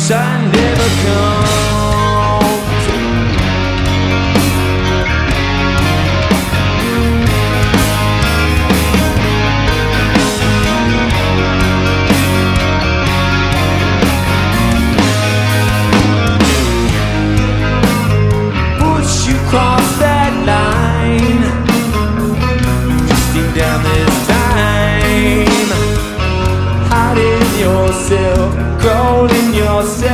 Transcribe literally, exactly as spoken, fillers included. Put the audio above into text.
sun never comes. Push you cross that line, drifting down this time, hiding yourself, crawling yourself.